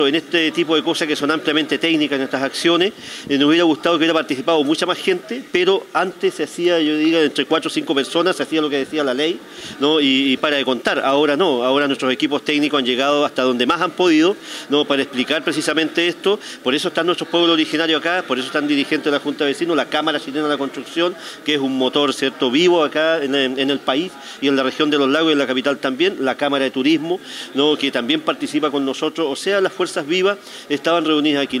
En este tipo de cosas que son ampliamente técnicas en estas acciones, nos hubiera gustado que hubiera participado mucha más gente, pero antes se hacía, yo digo, entre 4 o 5 personas, se hacía lo que decía la ley, ¿no? Y para de contar. Ahora no, ahora nuestros equipos técnicos han llegado hasta donde más han podido, ¿no? Para explicar precisamente esto. Por eso están nuestros pueblos originarios acá, por eso están dirigentes de la Junta de Vecinos, la Cámara Chilena de la Construcción, que es un motor, ¿cierto?, vivo acá en el país y en la región de los lagos y en la capital también, la Cámara de Turismo, ¿no?, que también participa con nosotros, o sea, las fuerzas vivas estaban reunidas aquí.